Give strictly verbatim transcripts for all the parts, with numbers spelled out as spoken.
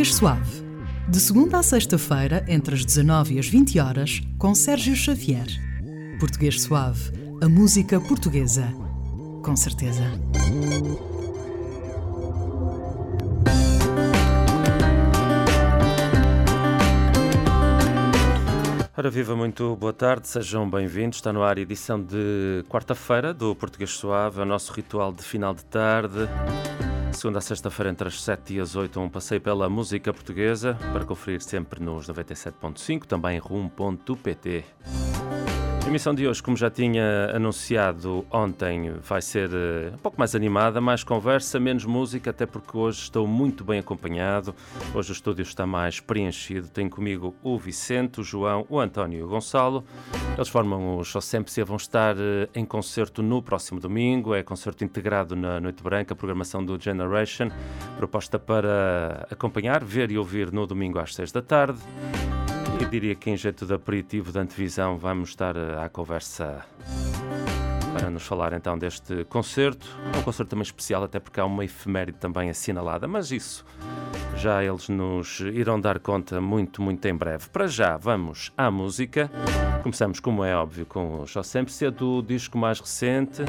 Português Suave, de segunda à sexta-feira, entre as dezanove e as vinte horas, com Sérgio Xavier. Português Suave, a música portuguesa. Com certeza. Ora viva, muito boa tarde, sejam bem-vindos. Está no ar a edição de quarta-feira do Português Suave, é o nosso ritual de final de tarde. Segunda a sexta-feira, entre as sete e as oito, um passeio pela música portuguesa, para conferir sempre nos noventa e sete ponto cinco, também rum ponto pt. A emissão de hoje, como já tinha anunciado ontem, vai ser uh, um pouco mais animada, mais conversa, menos música, até porque hoje estou muito bem acompanhado. Hoje o estúdio está mais preenchido. Tenho comigo o Vicente, o João, o António e o Gonçalo. Eles formam o Show Sempre e vão estar uh, em concerto no próximo domingo. É concerto integrado na Noite Branca, programação do Generation, proposta para acompanhar, ver e ouvir no domingo às seis da tarde. Eu diria que em jeito de aperitivo de antevisão vamos estar à conversa para nos falar então deste concerto. É um concerto também especial, até porque há uma efeméride também assinalada, mas isso já eles nos irão dar conta muito, muito em breve. Para já, vamos à música. Começamos, como é óbvio, com o Show Sempre, se é do disco mais recente.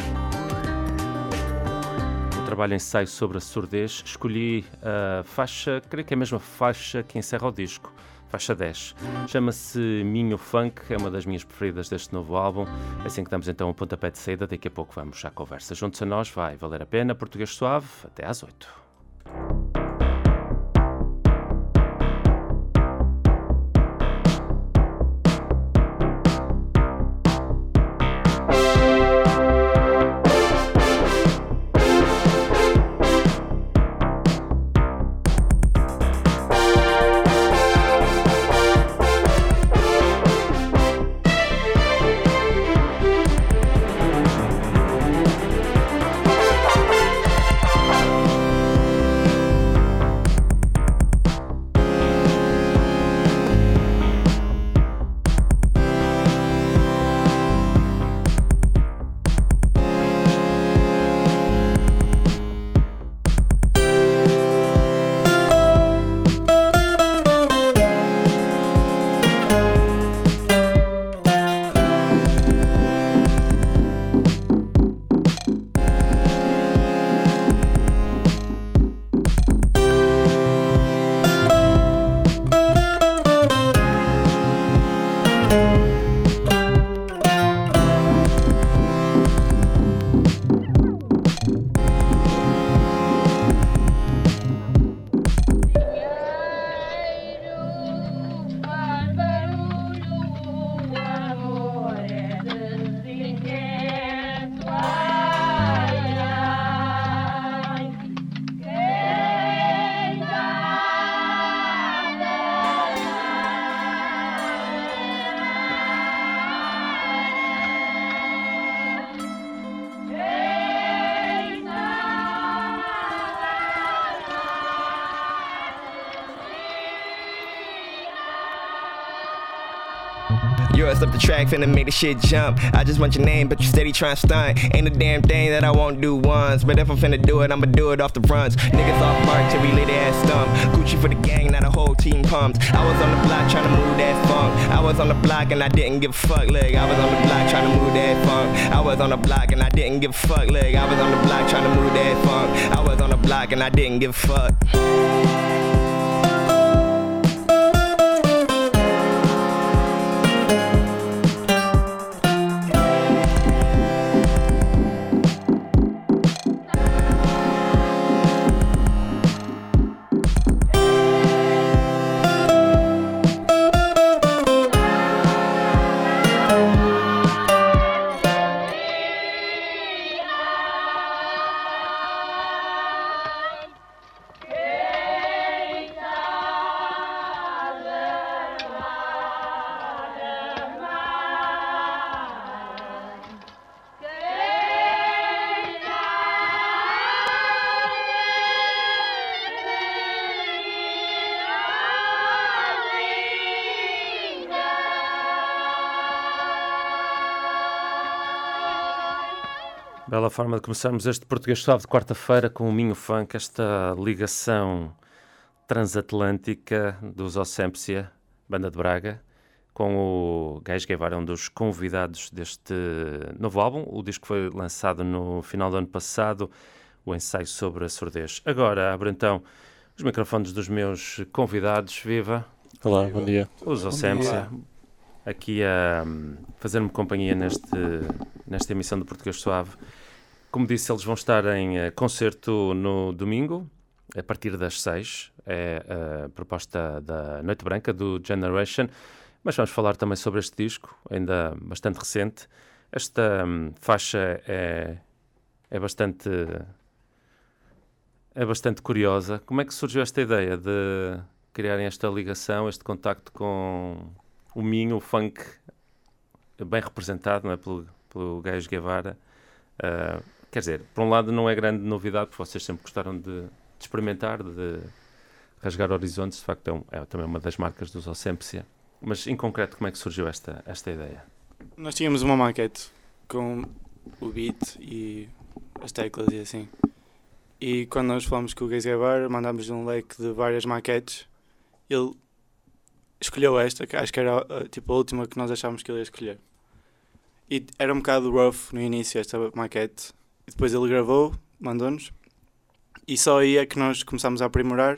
O trabalho ensaio sobre a surdez. Escolhi a faixa, creio que é a mesma faixa que encerra o disco. Faixa dez. Chama-se Minho Funk, é uma das minhas preferidas deste novo álbum. Assim que damos então um pontapé de saída, daqui a pouco vamos à conversa. Juntos a nós, vai valer a pena. Português Suave, até às oito. Yours up the track, finna make the shit jump. I just want your name, but you steady trying to stunt. Ain't a damn thing that I won't do once, but if I'm finna do it, I'ma do it off the runs. Niggas off mark till we lay their ass stump. Gucci for the gang, now the whole team pumped. I was on the block trying to move that funk. I was on the block and I didn't give a fuck, look. I was on the block trying to move that funk. I was on the block and I didn't give a fuck, look. I was on the block trying to move that funk. I was on the block and I didn't give a fuck. Bela forma de começarmos este Português Suave de quarta-feira com o Minho Funk, esta ligação transatlântica dos Osempsia, banda de Braga, com o Gais Guevara, um dos convidados deste novo álbum. O disco foi lançado no final do ano passado, o ensaio sobre a surdez. Agora abro então os microfones dos meus convidados. Viva! Olá, bom dia. Os Osempsia, aqui a fazer-me companhia neste, nesta emissão do Português Suave. Como disse, eles vão estar em uh, concerto no domingo, a partir das seis. É a proposta da Noite Branca, do Generation. Mas vamos falar também sobre este disco, ainda bastante recente. Esta um, faixa é, é, bastante, é bastante curiosa. Como é que surgiu esta ideia de criarem esta ligação, este contacto com o Minho, o funk bem representado, não é, pelo, pelo Gais Guevara? Uh, quer dizer, por um lado não é grande novidade, porque vocês sempre gostaram de, de experimentar, de rasgar horizontes. De facto é, um, é também uma das marcas dos Osempsia. Mas em concreto, como é que surgiu esta, esta ideia? Nós tínhamos uma maquete com o beat e as teclas e assim. E quando nós falamos com o Gais Guevara, mandámos um leque de várias maquetes. Ele escolheu esta, que acho que era tipo a última que nós achávamos que ele ia escolher. E era um bocado rough no início esta maquete. E depois ele gravou, mandou-nos. E só aí é que nós começámos a aprimorar.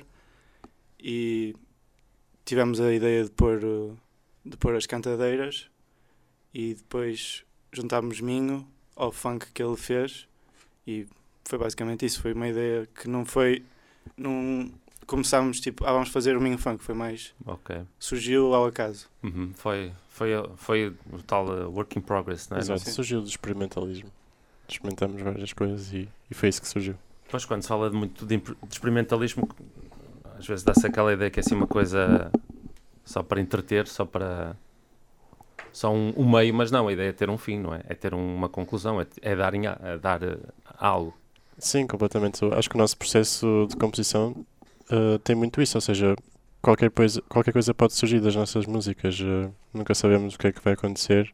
E tivemos a ideia de pôr, de pôr as cantadeiras. E depois juntámos Minho ao funk que ele fez. E foi basicamente isso. Foi uma ideia que não foi... Não, começámos tipo, ah, vamos fazer o Minho Funk, foi mais... Ok. Surgiu ao acaso. Uhum. Foi, foi, foi o tal uh, work in progress, não é? Exato, surgiu do experimentalismo. Experimentamos várias coisas e, e foi isso que surgiu. Pois, quando se fala de muito de, de experimentalismo, às vezes dá-se aquela ideia que é assim uma coisa só para entreter, só para... Só um, um meio, mas não, a ideia é ter um fim, não é? É ter um, uma conclusão, é, é dar, em, é dar uh, algo. Sim, completamente. Eu acho que o nosso processo de composição Uh, tem muito isso, ou seja, qualquer coisa, qualquer coisa pode surgir das nossas músicas, uh, nunca sabemos o que é que vai acontecer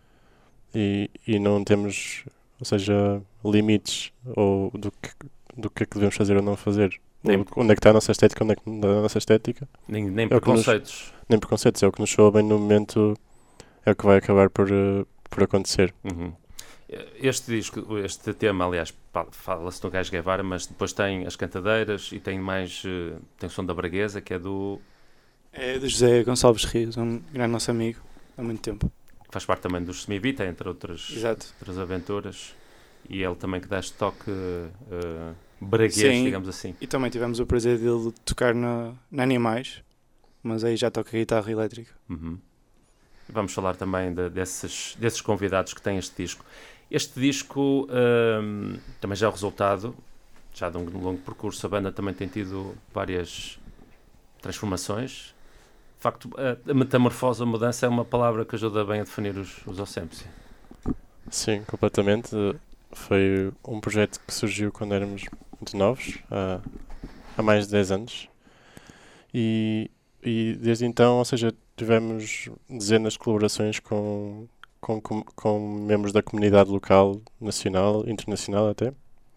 e, e não temos, ou seja, limites ou do que, do que é que devemos fazer ou não fazer. Nem, onde é que está a nossa estética, onde é que não está a nossa estética. Nem, nem é preconceitos. Nos, nem preconceitos, é o que nos soa bem no momento, é o que vai acabar por, uh, por acontecer. Uhum. Este disco, este tema, aliás, fala-se no Gais Guevara, mas depois tem as cantadeiras e tem mais, tem o som da Braguesa, que é do... É do José Gonçalves Rios, um grande nosso amigo, há muito tempo. Faz parte também dos Semivita, entre outras, outras aventuras. E ele também que dá este toque uh, braguês, sim, digamos assim. E também tivemos o prazer dele de tocar na, na Animais, mas aí já toca guitarra elétrica. Uhum. Vamos falar também de, desses, desses convidados que têm este disco. Este disco um, também já é o resultado, já de um longo percurso. A banda também tem tido várias transformações. De facto, a metamorfose, a mudança é uma palavra que ajuda bem a definir os, os Osempsia. Sim, completamente. Foi um projeto que surgiu quando éramos muito novos, há, há mais de dez anos. E, e desde então, ou seja, tivemos dezenas de colaborações com... Com, com, com membros da comunidade local, nacional, internacional até.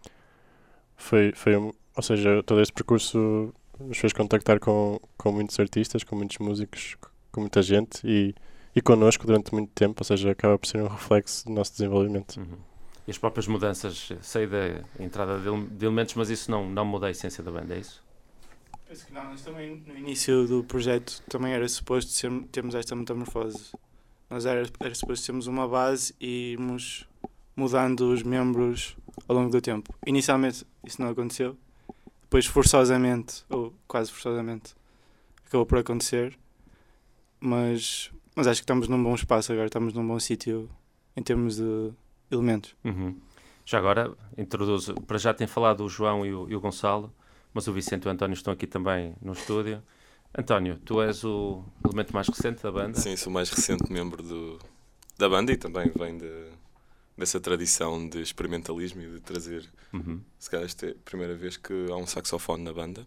Foi, foi um, ou seja, todo este percurso nos fez contactar com, com muitos artistas, com muitos músicos, com muita gente e, e connosco durante muito tempo, ou seja, acaba por ser um reflexo do nosso desenvolvimento. Uhum. E as próprias mudanças, sei da entrada de, de elementos, mas isso não, não muda a essência da banda, é isso? Penso que não, mas também no início do projeto também era suposto ser, termos esta metamorfose. Nós era, era suposto termos uma base e irmos mudando os membros ao longo do tempo. Inicialmente isso não aconteceu, depois forçosamente, ou quase forçosamente, acabou por acontecer, mas, mas acho que estamos num bom espaço agora, estamos num bom sítio em termos de elementos. Uhum. Já agora, introduzo, para já tem falado o João e o, e o Gonçalo, mas o Vicente e o António estão aqui também no estúdio. António, tu és o elemento mais recente da banda? Sim, sou o mais recente membro do, da banda e também vem de, dessa tradição de experimentalismo e de trazer, uhum. se calhar esta é a primeira vez que há um saxofone na banda.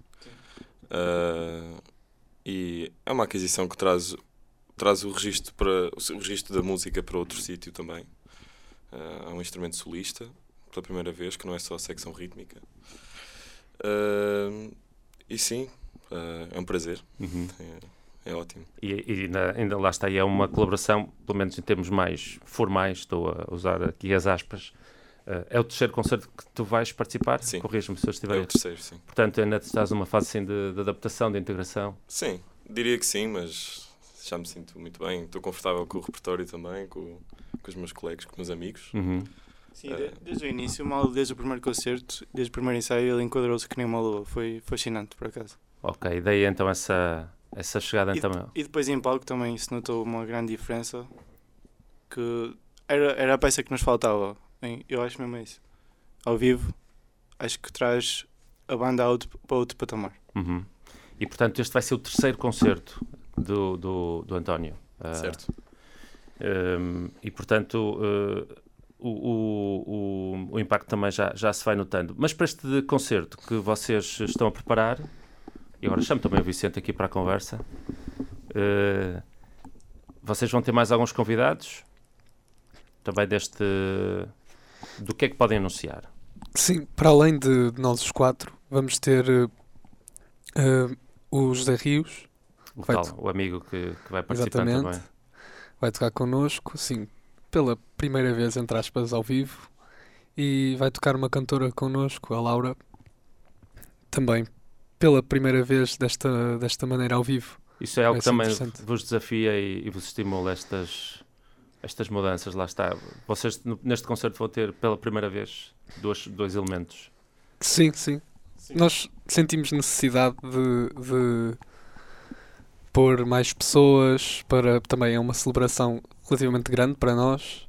Uh, e é uma aquisição que traz, traz o, registro para, o registro da música para outro sítio também. Uh, é um instrumento solista, pela primeira vez, que não é só a secção rítmica. Uh, e sim, uh, é um prazer. Uhum. É, é ótimo. E, e ainda, ainda lá está, e é uma colaboração, pelo menos em termos mais formais, estou a usar aqui as aspas. Uh, é o terceiro concerto que tu vais participar? Sim. Corrige-me se eu estiver. É o terceiro, sim. Portanto, ainda estás numa fase assim, de, de adaptação, de integração? Sim, diria que sim, mas já me sinto muito bem. Estou confortável com o repertório também, com, com os meus colegas, com os meus amigos. Uhum. Sim, de, desde o início, mal desde o primeiro concerto, desde o primeiro ensaio, ele enquadrou-se que nem uma lua. Foi fascinante, por acaso. Ok, daí então essa, essa chegada E, então. de, e depois em palco também se notou uma grande diferença, que era, era a peça que nos faltava. Hein? Eu acho mesmo isso. Ao vivo, acho que traz a banda outro, para outro patamar. Uhum. E portanto este vai ser o terceiro concerto do, do, do António. Certo. Uh, um, e portanto uh, o, o, o, o impacto também já, já se vai notando. Mas para este concerto que vocês estão a preparar, e agora chamo também o Vicente aqui para a conversa, uh, vocês vão ter mais alguns convidados? Também deste... Do que é que podem anunciar? Sim, para além de, de nós os quatro, vamos ter uh, uh, o José Rios. O, vai tal, to- o amigo que, que vai participar Exatamente. também. Vai tocar connosco, sim, pela primeira vez, entre aspas, ao vivo. E vai tocar uma cantora connosco, a Laura, também pela primeira vez desta, desta maneira ao vivo. Isso é algo Vai que ser também interessante. vos desafia e, e vos estimula estas, estas mudanças, lá está. Vocês no- neste concerto vão ter pela primeira vez dois, dois elementos. Sim, sim, Nós sentimos necessidade de, de pôr mais pessoas, para também é uma celebração relativamente grande para nós.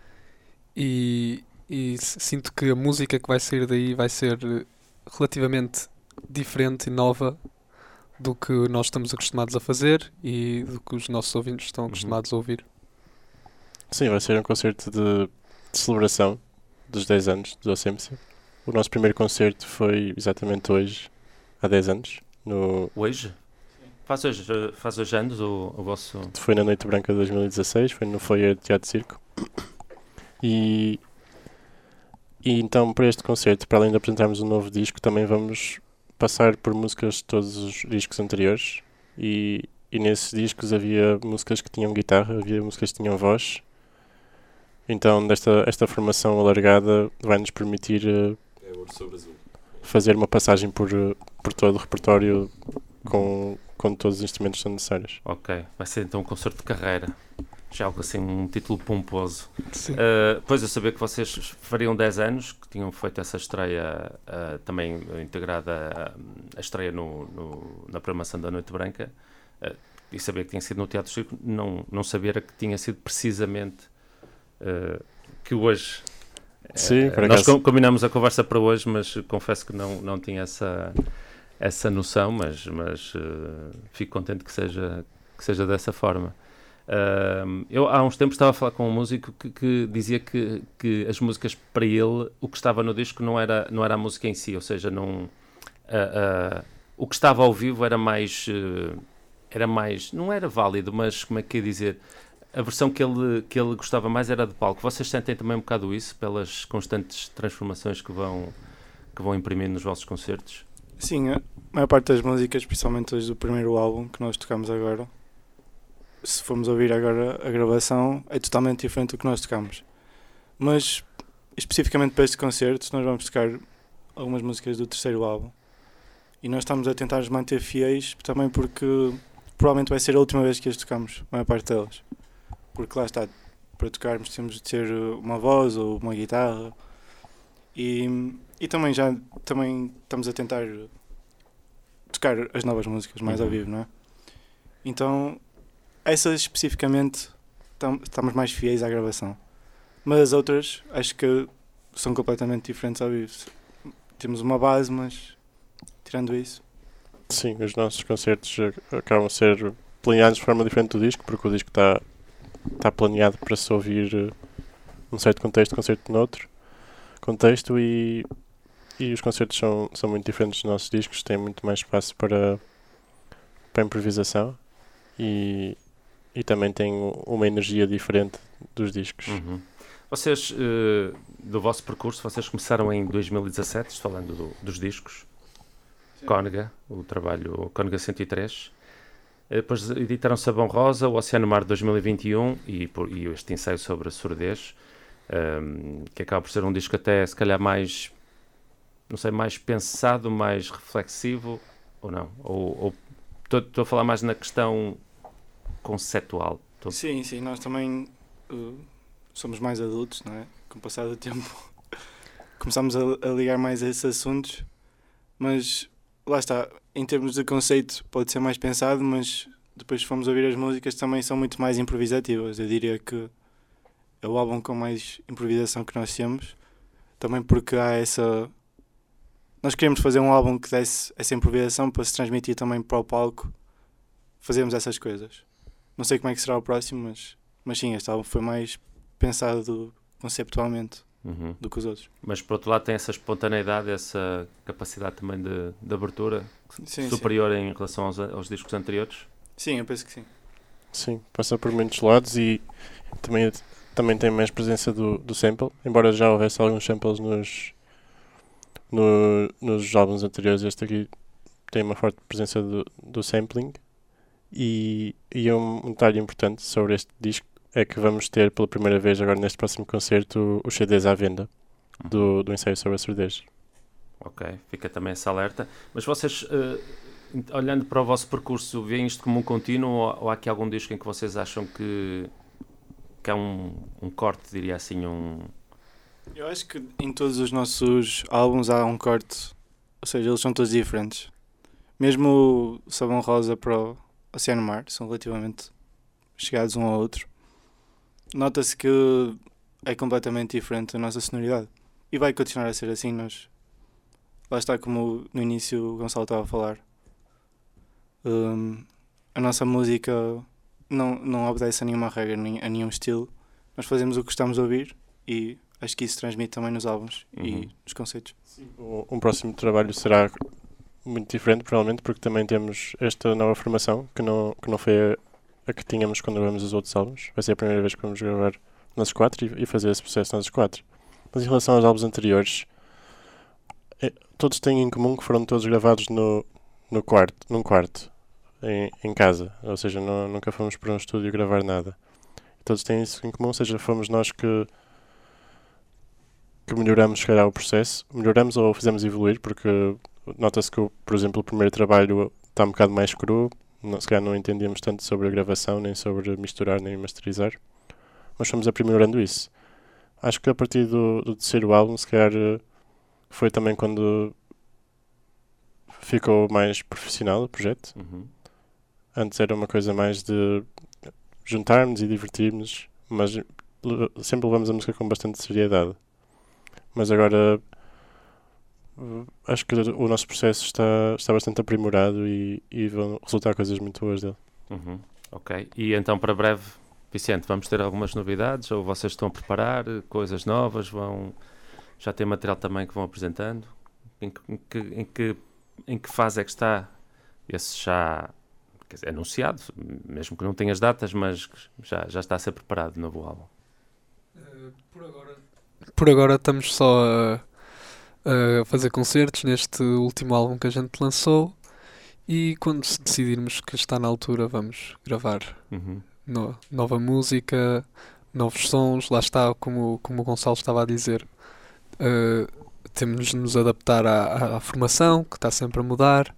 E, e s- sinto que a música que vai sair daí vai ser relativamente diferente e nova do que nós estamos acostumados a fazer e do que os nossos ouvintes estão acostumados a ouvir. Sim, vai ser um concerto de, de celebração dos dez anos do Ocêmcia. O nosso primeiro concerto foi exatamente hoje, há dez anos. No, Hoje? Faz hoje, faz hoje anos o, o vosso... foi na Noite Branca de dois mil e dezasseis, foi no Foyer Teatro Circo. E, e então, para este concerto, para além de apresentarmos um novo disco, também vamos passar por músicas de todos os discos anteriores. E, e nesses discos havia músicas que tinham guitarra, havia músicas que tinham voz. Então, desta, esta formação alargada vai nos permitir uh, É ouro sobre azul. fazer uma passagem por, uh, por todo o repertório com, com todos os instrumentos que são necessários. Ok, vai ser então um concerto de carreira. Já algo assim, um título pomposo. Sim. Uh, pois eu sabia que vocês fariam dez anos, que tinham feito essa estreia, uh, também integrada uh, a estreia no, no, na programação da Noite Branca, uh, e sabia que tinha sido no Teatro Circo, não, não sabia era que tinha sido precisamente uh, que hoje... Sim, uh, por nós acaso. com, combinamos a conversa para hoje, mas confesso que não, não tinha essa, essa noção, mas, mas uh, fico contente que seja, que seja dessa forma. Uh, eu há uns tempos estava a falar com um músico que, que dizia que, que as músicas para ele, o que estava no disco não era, não era a música em si, ou seja, não, uh, uh, o que estava ao vivo era mais, uh, era mais, não era válido, mas como é que ia dizer, a versão que ele, que ele gostava mais era de palco. Vocês sentem também um bocado isso, pelas constantes transformações que vão, que vão imprimir nos vossos concertos? Sim, a maior parte das músicas, principalmente as do primeiro álbum que nós tocamos agora, se formos ouvir agora a gravação, é totalmente diferente do que nós tocamos. Mas, especificamente para este concerto, nós vamos tocar algumas músicas do terceiro álbum. E nós estamos a tentar nos manter fiéis, também porque provavelmente vai ser a última vez que as tocamos, a maior parte delas. Porque lá está, para tocarmos temos de ter uma voz ou uma guitarra. E, e também já também estamos a tentar tocar as novas músicas mais ao vivo, não é? Então, essas especificamente tam, estamos mais fiéis à gravação. Mas as outras acho que são completamente diferentes ao vivo. Temos uma base, mas tirando isso. Sim, os nossos concertos uh, acabam a ser planeados de forma diferente do disco, porque o disco está tá planeado para se ouvir uh, num certo contexto, concerto noutro contexto, e, e os concertos são, são muito diferentes dos nossos discos, têm muito mais espaço para, para improvisação e, e também têm uma energia diferente dos discos. Uhum. Vocês, uh, do vosso percurso, vocês começaram em dois mil e dezassete, falando do, dos discos. Cónega, o trabalho Cónega cento e três. Depois editaram Sabão Rosa, o Oceano Mar de dois mil e vinte e um e, por, e este ensaio sobre a surdez, um, que acaba por ser um disco até se calhar mais, não sei, mais pensado, mais reflexivo, ou não? Ou estou a falar mais na questão conceptual? Tô... Sim, sim, nós também uh, somos mais adultos, não é? Com o passar do tempo começámos a, a ligar mais a esses assuntos, mas lá está, em termos de conceito pode ser mais pensado, mas depois se formos ouvir as músicas também são muito mais improvisativas. Eu diria que é o álbum com mais improvisação que nós temos, também porque há essa... Nós queremos fazer um álbum que desse essa improvisação para se transmitir também para o palco, fazermos essas coisas. Não sei como é que será o próximo, mas, mas sim, este álbum foi mais pensado conceptualmente. Uhum. Do que os outros. Mas por outro lado tem essa espontaneidade, essa capacidade também de, de abertura sim, superior sim. em relação aos, aos discos anteriores? Sim, eu penso que sim. Sim, passa por muitos lados e também, também tem mais presença do, do sample, embora já houvesse alguns samples nos, no, nos álbuns anteriores, este aqui tem uma forte presença do, do sampling e, e um, um detalhe importante sobre este disco é que vamos ter pela primeira vez agora neste próximo concerto os C Ds à venda do, do ensaio sobre a surdez. Ok, fica também essa alerta. Mas vocês, uh, olhando para o vosso percurso, veem isto como um contínuo ou, ou há aqui algum disco em que vocês acham que, que há um, um corte, diria assim, um... Eu acho que em todos os nossos álbuns há um corte, ou seja, eles são todos diferentes. Mesmo o Sabão Rosa para o Oceano Mar, são relativamente chegados um ao outro. Nota-se que é completamente diferente a nossa sonoridade. E vai continuar a ser assim. Nós... Lá está, como no início o Gonçalo estava a falar. Um, a nossa música não, não obedece a nenhuma regra, nem a nenhum estilo. Nós fazemos o que gostamos de ouvir e acho que isso transmite também nos álbuns uhum. e nos conceitos. Sim. Um próximo trabalho será muito diferente, provavelmente, porque também temos esta nova formação que não, que não foi a a que tínhamos quando gravamos os outros álbuns. Vai ser a primeira vez que vamos gravar nós quatro e, e fazer esse processo nós quatro. Mas em relação aos álbuns anteriores, é, todos têm em comum que foram todos gravados no, no quarto, num quarto, em, em casa. Ou seja, não, nunca fomos para um estúdio gravar nada. Todos têm isso em comum, ou seja, fomos nós que, que melhoramos, se calhar, o processo. Melhoramos ou fizemos evoluir, porque nota-se que, por exemplo, o primeiro trabalho está um bocado mais cru. Não, se calhar não entendíamos tanto sobre a gravação, nem sobre misturar, nem masterizar, mas fomos aprimorando isso. Acho que a partir do, do terceiro álbum, se calhar, foi também quando ficou mais profissional o projeto. Uhum. Antes era uma coisa mais de juntarmos e divertirmos, mas sempre levamos a música com bastante seriedade. Mas agora... acho que o nosso processo está, está bastante aprimorado e, e vão resultar coisas muito boas dele. Uhum. Ok. E então, para breve, Vicente, vamos ter algumas novidades? Ou vocês estão a preparar coisas novas? Vão já ter material também que vão apresentando? Em que, em que, em que, em que fase é que está esse já quer dizer, anunciado? Mesmo que não tenha as datas, mas já, já está a ser preparado o novo álbum? Uh, por agora, por agora estamos só a... a fazer concertos neste último álbum que a gente lançou e quando decidirmos que está na altura vamos gravar uhum. no, nova música, novos sons. Lá está, como, como o Gonçalo estava a dizer, uh, temos de nos adaptar à, à formação que está sempre a mudar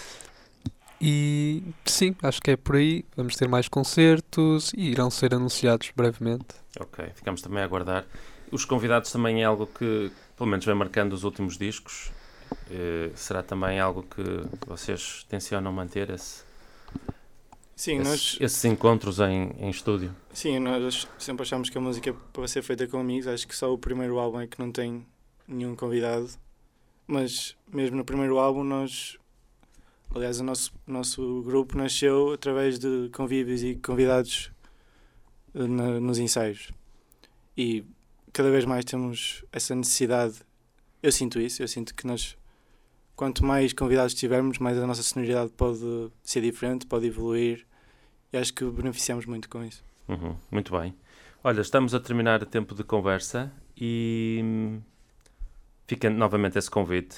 e sim, acho que é por aí. Vamos ter mais concertos e irão ser anunciados brevemente. Ok, ficamos também a aguardar. Os convidados também é algo que pelo menos vem marcando os últimos discos. Uh, será também algo que vocês tencionam manter esse, sim, esse, nós, esses encontros em, em estúdio? Sim, nós sempre achamos que a música é para ser feita com amigos. Acho que só o primeiro álbum é que não tem nenhum convidado, mas mesmo no primeiro álbum nós, aliás, o nosso, nosso grupo nasceu através de convívios e convidados uh, na, nos ensaios e cada vez mais temos essa necessidade. Eu sinto isso, eu sinto que nós, quanto mais convidados tivermos, mais a nossa sonoridade pode ser diferente, pode evoluir e acho que beneficiamos muito com isso. Uhum, muito bem. Olha, estamos a terminar o tempo de conversa e fica novamente esse convite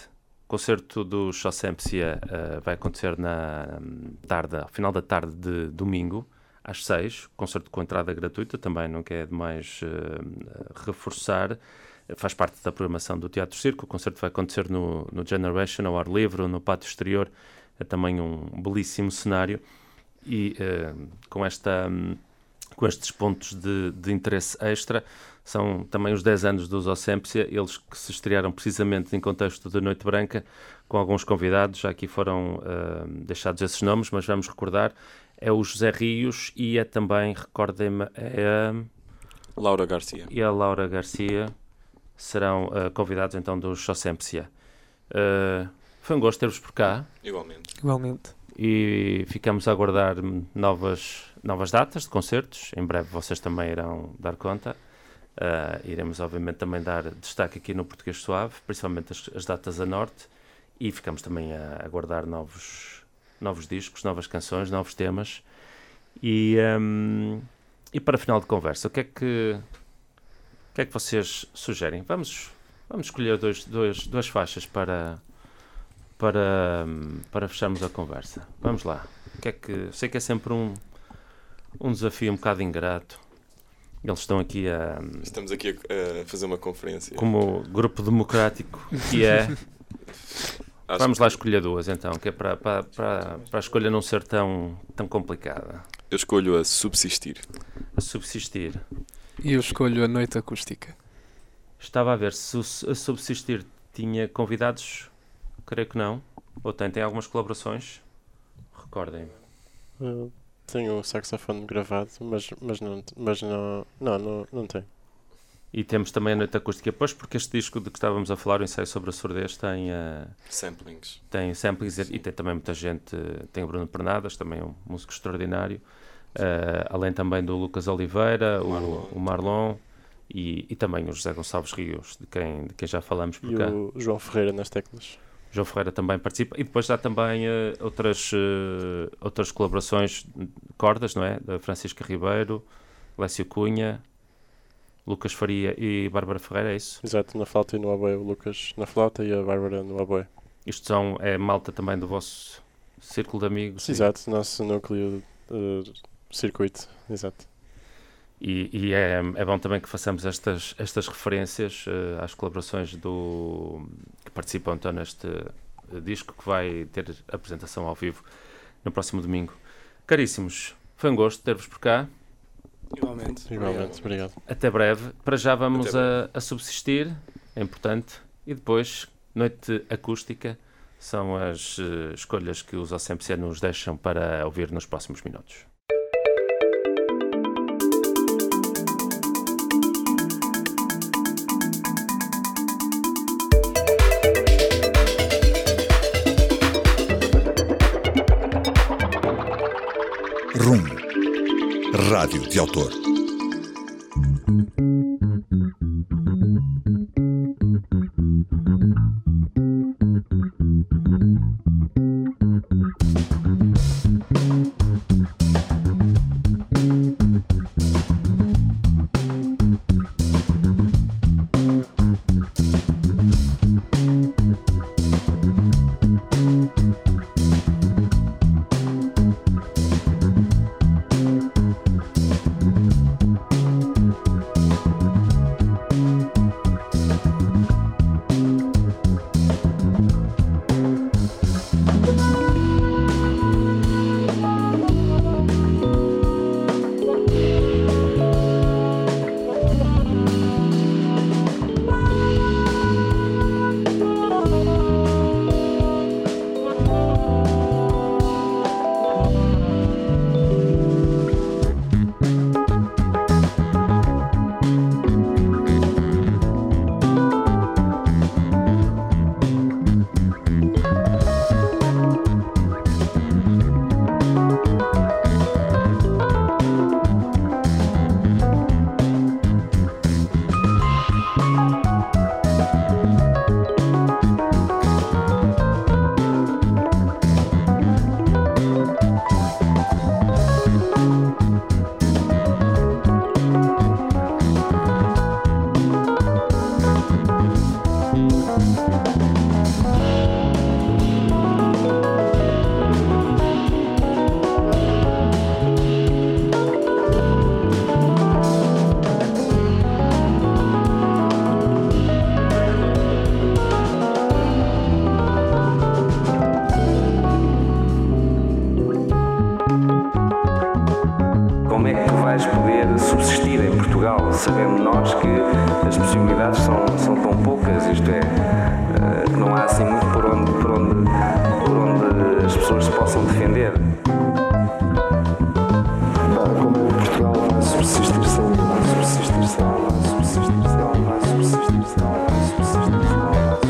concerto do Xosempsia uh, vai acontecer na tarde, ao final da tarde de domingo, às seis, concerto com entrada gratuita, também não quer demais uh, reforçar, faz parte da programação do Teatro Circo. O concerto vai acontecer no, no Generation, ao ar livre, no pátio exterior, é também um belíssimo cenário, e uh, com, esta, um, com estes pontos de, de interesse extra, são também os dez anos do Xosempsia, eles que se estrearam precisamente em contexto de Noite Branca, com alguns convidados, já aqui foram uh, deixados esses nomes, mas vamos recordar. É o José Rios e é também, recordem-me, é a Laura Garcia. E a Laura Garcia serão uh, convidados então do Xosempsia. Uh, foi um gosto ter-vos por cá. Igualmente. Igualmente. E ficamos a aguardar novas, novas datas de concertos. Em breve vocês também irão dar conta. Uh, iremos obviamente também dar destaque aqui no Português Suave, principalmente as, as datas a norte. E ficamos também a aguardar novos... novos discos, novas canções, novos temas. E, um, e para final de conversa, o que é que, o que, é que vocês sugerem? Vamos, vamos escolher dois, dois, duas faixas para, para, para fecharmos a conversa. Vamos lá. O que é que, sei que é sempre um, um desafio um bocado ingrato. Eles estão aqui a... Estamos aqui a, a fazer uma conferência. Como grupo democrático que é... Acho Vamos que... lá escolher duas então, que é para, para, para, para a escolha não ser tão, tão complicada. Eu escolho a Subsistir. A Subsistir. E eu escolho a Noite Acústica. Estava a ver se a Subsistir tinha convidados, creio que não. Ou tem, tem algumas colaborações? Recordem-me. Uh, tenho um saxofone gravado, mas, mas, não, mas não, não, não, não tem. E temos também a Noite Acústica, pois, porque este disco de que estávamos a falar, o ensaio sobre a surdez, tem uh, samplings. Tem samplings e tem também muita gente. Tem o Bruno Pernadas, também um músico extraordinário, uh, além também do Lucas Oliveira, o Marlon, o, o Marlon e, e também o José Gonçalves Rios, de quem, de quem já falamos por e cá. E o João Ferreira nas teclas. João Ferreira também participa, e depois há também uh, outras, uh, outras colaborações de cordas, não é? Da Francisca Ribeiro, Lécio Cunha, Lucas Faria e Bárbara Ferreira, é isso? Exato, na flauta e no oboe, o Lucas na flauta e a Bárbara no oboe. Isto são, é malta também do vosso círculo de amigos? Exato, nosso núcleo uh, circuito, exato. E, e é, é bom também que façamos estas, estas referências uh, às colaborações do, que participam então neste uh, disco, que vai ter apresentação ao vivo no próximo domingo. Caríssimos, foi um gosto ter-vos por cá. Igualmente. Igualmente, obrigado. Até breve. Para já vamos breve. a, a subsistir, é importante. E depois, Noite Acústica, são as uh, escolhas que os Xosempsia nos deixam para ouvir nos próximos minutos. Rum. Rádio de autor. Música percebemos que as possibilidades são, são tão poucas, isto é, uh, que não há assim muito por onde, por onde, por onde as pessoas se possam defender. Como Portugal vai subsistir sem mim, vai subsistir sem mim, vai subsistir sem mim, vai subsistir sem mim, vai subsistir sem mim, vai subsistir sem mim.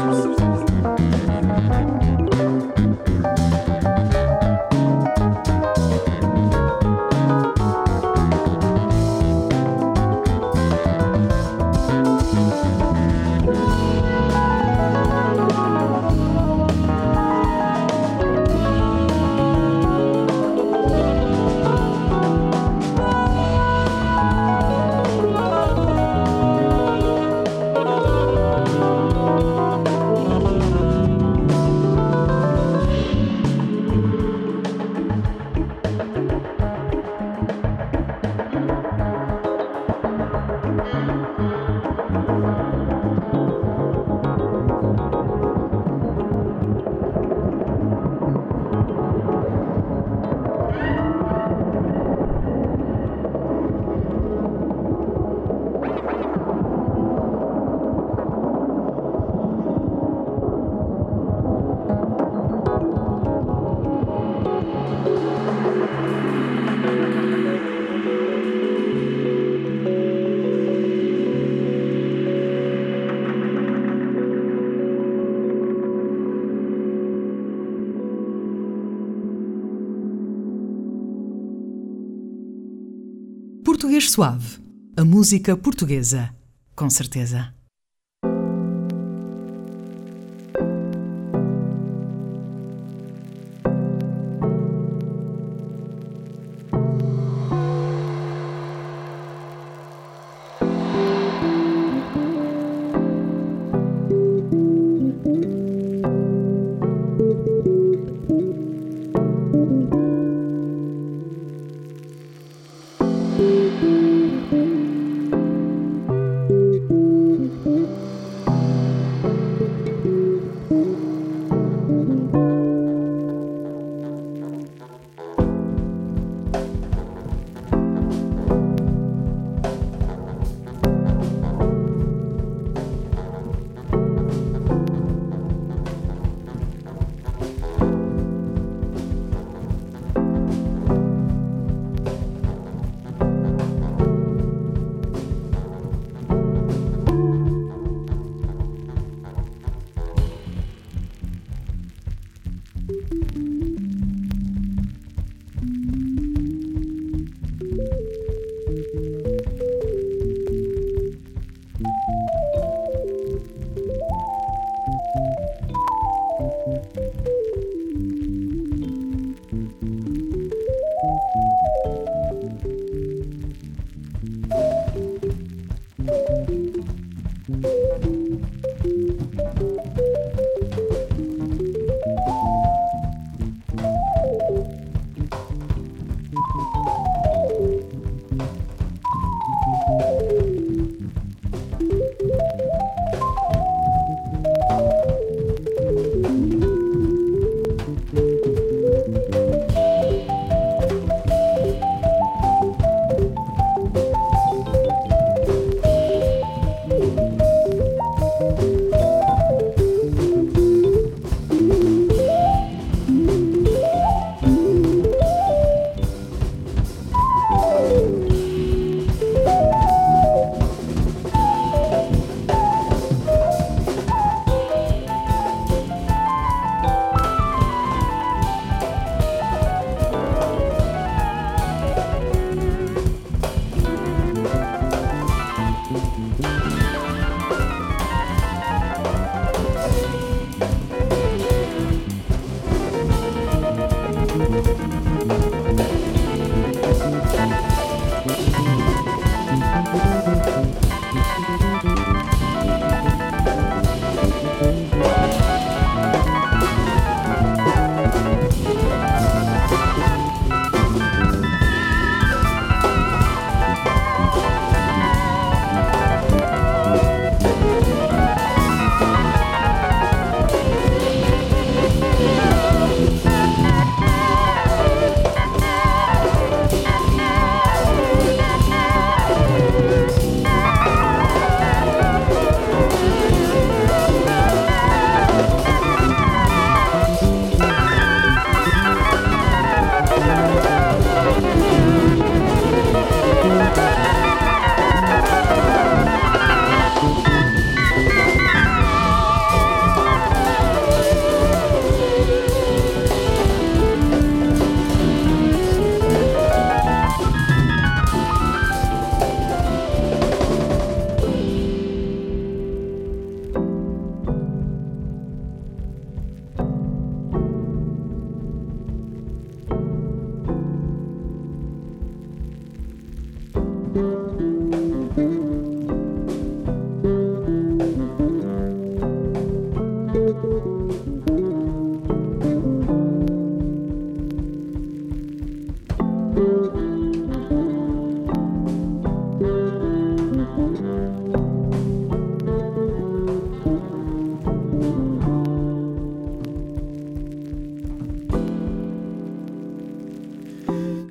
Português Suave, a música portuguesa, com certeza.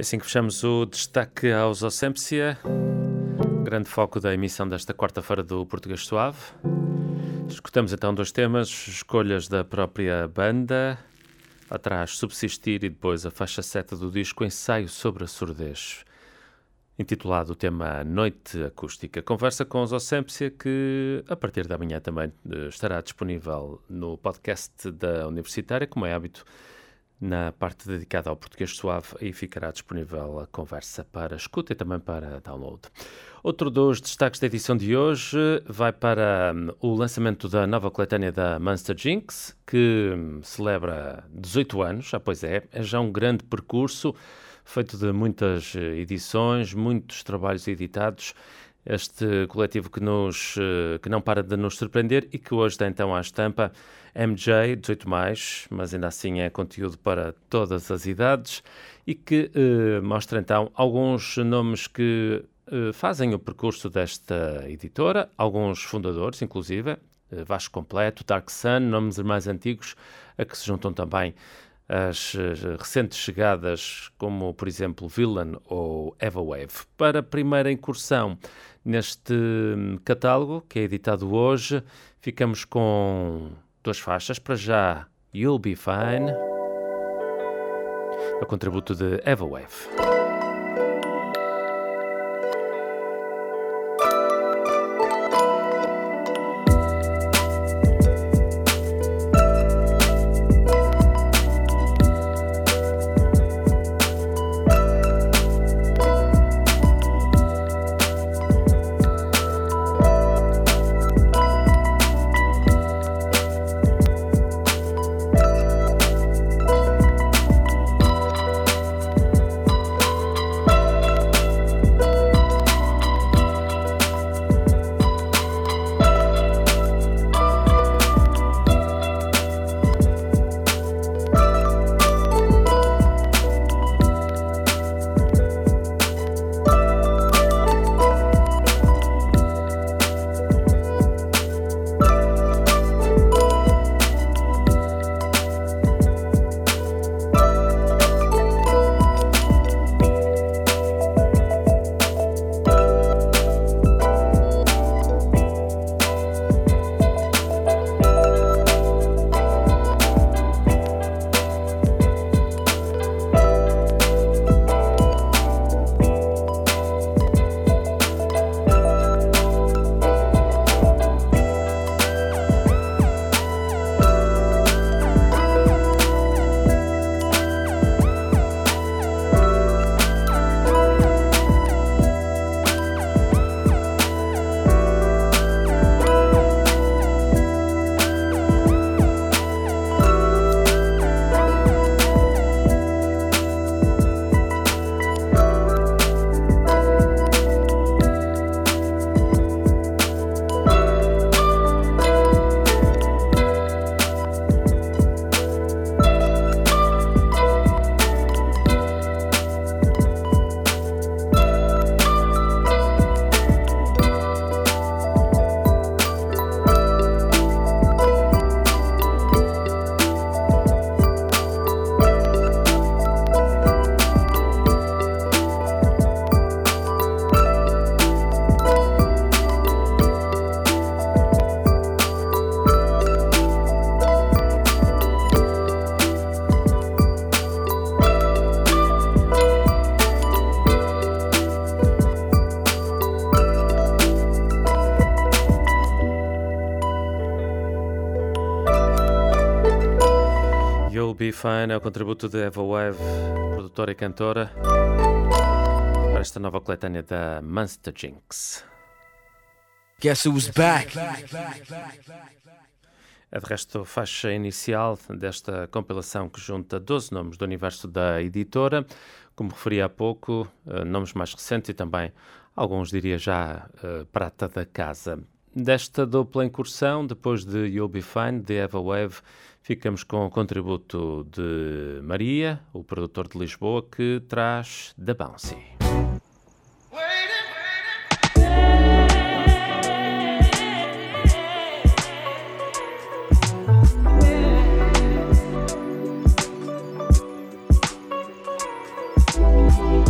Assim que fechamos o destaque aos Osempsia, grande foco da emissão desta quarta-feira do Português Suave. Escutamos então dois temas, escolhas da própria banda, atrás Subsistir e depois a faixa sete do disco Ensaio sobre a Surdez, intitulado o tema Noite Acústica. Conversa com os Osempsia que a partir da manhã também estará disponível no podcast da Universitária, como é hábito. Na parte dedicada ao Português Suave, aí ficará disponível a conversa para escuta e também para download. Outro dos destaques da edição de hoje vai para um, o lançamento da nova coletânea da Monster Jinx, que um, celebra dezoito anos, já pois é, é já um grande percurso, feito de muitas edições, muitos trabalhos editados. Este coletivo que, nos, que não para de nos surpreender e que hoje dá então à estampa M J, dezoito mais, mas ainda assim é conteúdo para todas as idades e que eh, mostra então alguns nomes que eh, fazem o percurso desta editora, alguns fundadores inclusive, eh, Vasco Completo, Dark Sun, nomes mais antigos, a que se juntam também as uh, recentes chegadas, como por exemplo Villain ou Eva Wave. Para a primeira incursão neste um, catálogo, que é editado hoje, ficamos com duas faixas. Para já, You'll Be Fine, o contributo de Eva Wave. Be Fine é o contributo de Eva Wave, produtora e cantora, para esta nova coletânea da Monster Jinx. Guess who's back? É de resto a faixa inicial desta compilação que junta doze nomes do universo da editora, como referi há pouco, nomes mais recentes e também alguns, diria já, prata da casa. Desta dupla incursão, depois de You'll Be Fine, de Eva Wave, ficamos com o contributo de Maria, o produtor de Lisboa, que traz The Bouncy. We'll be right back.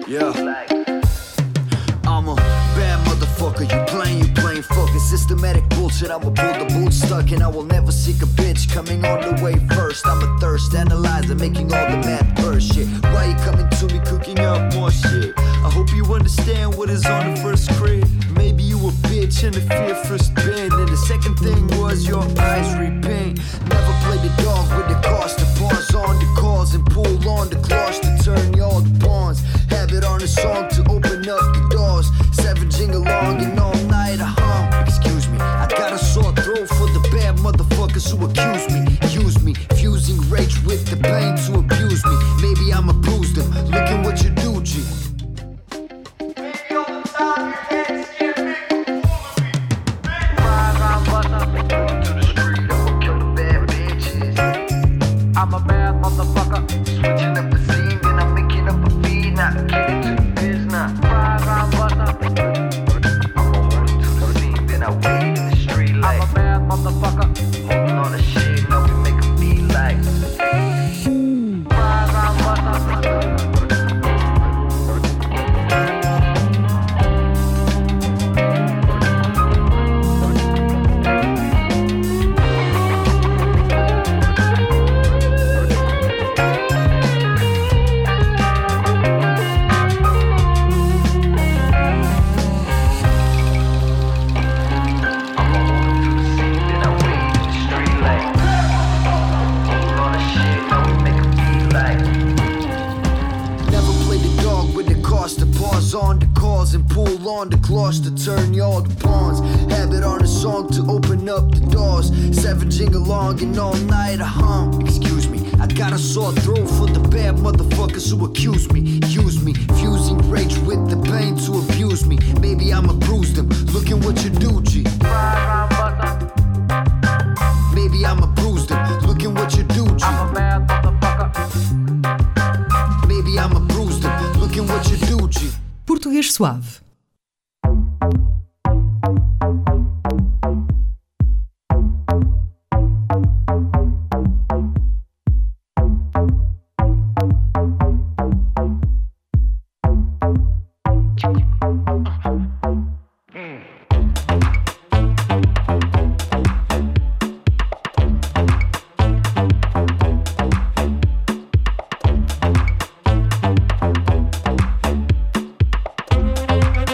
Yeah. I'm a bad motherfucker, you playing, you playing fucking systematic bullshit. I'ma pull the boot stuck and I will never seek a bitch coming on the way first. I'm a thirst analyzer, making all the math burst shit. Why you coming to me cooking up more shit? I hope you understand what is on the first crib. Maybe you a bitch in the fear first bend. And the second thing was your eyes repaint. Never play the dog with the cost to pause on the calls and pull on the claws to turn y'all to pawns. Have it on a song to open up the doors. Seven jingle along and all night I hum. Excuse me, I got a sore throat for the bad motherfuckers who accuse me. Use me, fusing rage with the pain to abuse me. Maybe I'ma bruise them. Look at what you do, G. I'm a bad motherfucker. Switching up the scene, then I'm making up a feed. Not getting to the business. Ride around, butter. I'm a horn to the scene, then I wait in the street like. I'm a bad motherfucker. Holding on to shit, now we make a beat like. Ride around, butter. On the calls and pull on the claws to turn y'all to pawns. Have it on a song to open up the doors. Seven jingle along and all night I hum. Excuse me, I got a sore throat for the bad motherfuckers who accuse me. Use me, fusing rage with the pain to abuse me. Maybe I'ma bruise them. Look at what you do, G. Maybe I'ma bruise them. Look at what you do, G. I'm a bad motherfucker. Maybe I'ma bruise them. Look at what you do, G. Português Suave. Mm.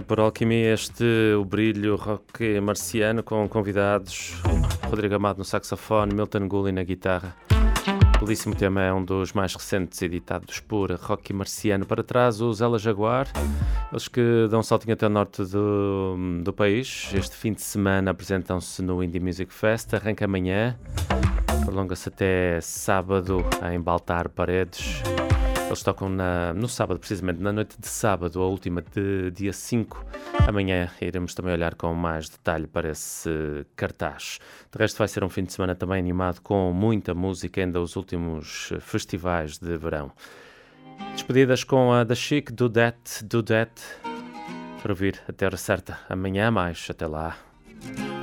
por Alquimia, este o brilho rock marciano com convidados, Rodrigo Amado no saxofone, Milton Gulli na guitarra. Belíssimo tema, é um dos mais recentes editados por Rocky Marciano. Para trás, os Ela Jaguar, eles que dão um saltinho até o norte do, do país. Este fim de semana apresentam-se no Indie Music Fest, arranca amanhã, prolonga-se até sábado em Baltar Paredes. Eles tocam na, no sábado, precisamente na noite de sábado, a última de dia cinco. Amanhã iremos também olhar com mais detalhe para esse cartaz. De resto, vai ser um fim de semana também animado com muita música, ainda os últimos festivais de verão. Despedidas com a The Chic, Do That, Do That. Para ouvir até a hora certa. Amanhã mais. Até lá.